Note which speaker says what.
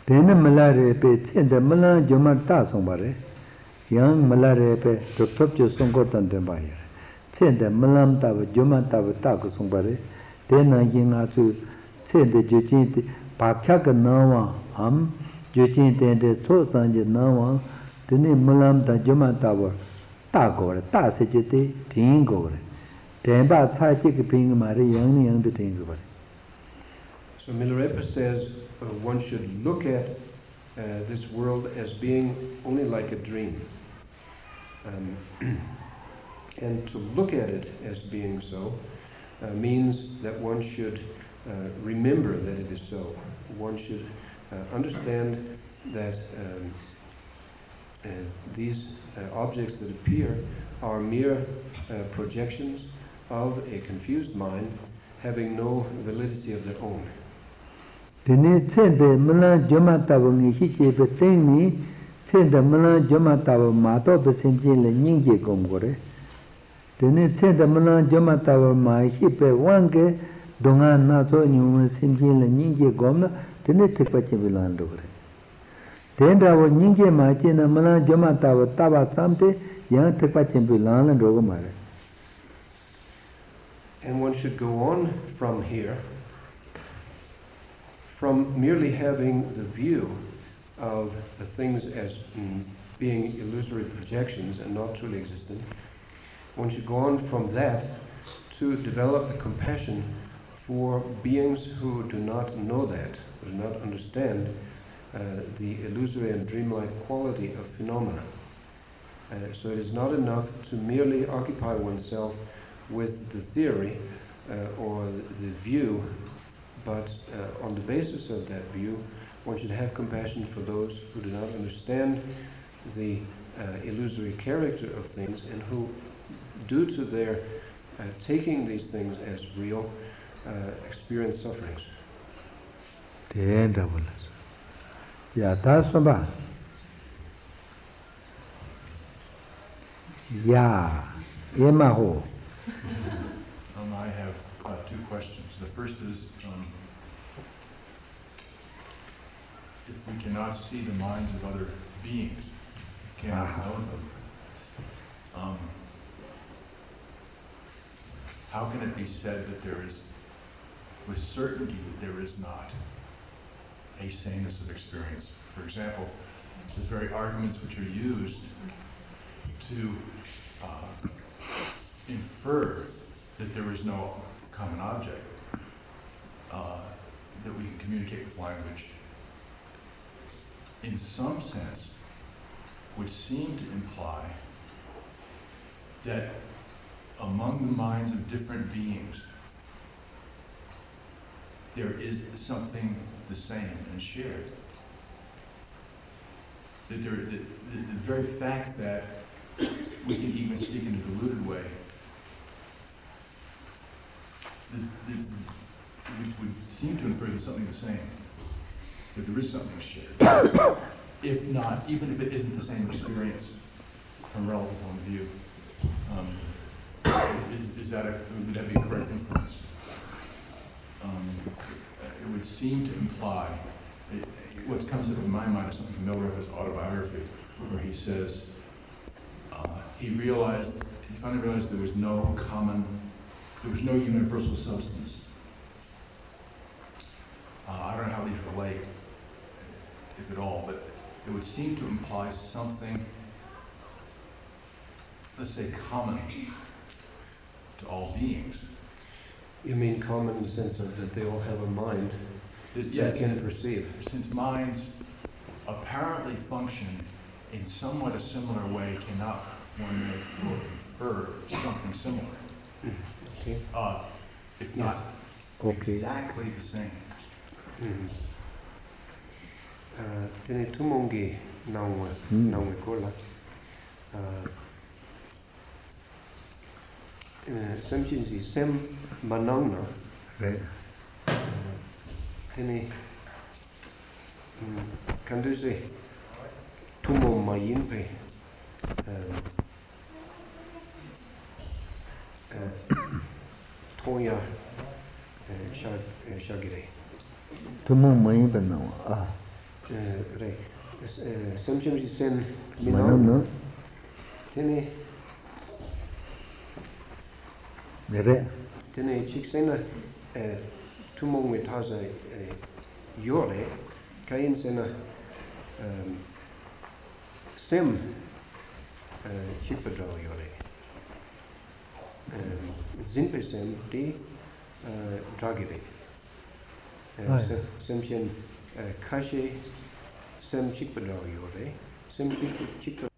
Speaker 1: Then Malare pay in the Malan Jomata somebody. Young Malare pay to top your songot and the buyer. Send the Malam Tava Jomata with Taco somebody. Then I ging to send the Jujit Pakaka Nawa, Jujit and the Tosan Nawa, the name Malam da Jomata Tago, Tasijiti, Tingo. Temba Tajik Ping Marie young the Tingo.
Speaker 2: So Milarepa says one should look at this world as being only like a dream. And to look at it as being so means that one should remember that it is so. One should understand that these objects that appear are mere projections of a confused mind having no validity of their own.
Speaker 1: Dene the Malan Jomatavang Hichi Petini, send the Malan Jomatava Mato Besimjil and Ninji Gomgore. Dene the Malan Jomatava my hip wanke, Dongan Nato New Simjil and Ninji Gomna, dene take what you will under. Then I was Ninji Martin and Malan Jomatava Tava Samte, young take what you will and Rogomare.
Speaker 2: And one should go on from here, from merely having the view of the things as being illusory projections and not truly existent. One should go on from that to develop a compassion for beings who do not know that, who do not understand the illusory and dreamlike quality of phenomena. So it is not enough to merely occupy oneself with the theory or the view, but on the basis of that view, one should have compassion for those who do not understand the illusory character of things and who, due to their taking these things as real, experience sufferings.
Speaker 1: Yeah, that's about. Yeah, Yemaho.
Speaker 3: I have two questions. The first is, if we cannot see the minds of other beings, cannot know them, how can it be said that there is, with certainty, that there is not a sameness of experience? For example, the very arguments which are used to infer that there is no common object, that we can communicate with language, in some sense, would seem to imply that among the minds of different beings, there is something the same and shared. That the very fact that we can even speak in a diluted way, would seem to infer there's something the same, that there is something shared. If not, even if it isn't the same experience from a relative point of view, would that be a correct inference? It would seem to imply, what comes up in my mind is something from Milarepa's autobiography, where he says, he finally realized there was no universal substance. I don't know how these relate, if at all, but it would seem to imply something, let's say, common to all beings.
Speaker 2: You mean common in the sense of that they all have a mind that can perceive?
Speaker 3: Since minds apparently function in somewhat a similar way, cannot one may infer something similar?
Speaker 2: Okay.
Speaker 3: If not exactly the same.
Speaker 2: Tene tumongi nawe kola. Samshin si sem manangna. Tene kanduze tumo mayinpe. Toya shagire.
Speaker 1: Tumo mayinpe nawa.
Speaker 2: Re. Samshim sen
Speaker 1: Manam no.
Speaker 2: Tene
Speaker 1: Mere.
Speaker 2: Tene chiksena tumong me taza yore kain sena sem chipado yore. Zinpe sem di dragire. Semchen kashe sem chipado yore. Sem chipado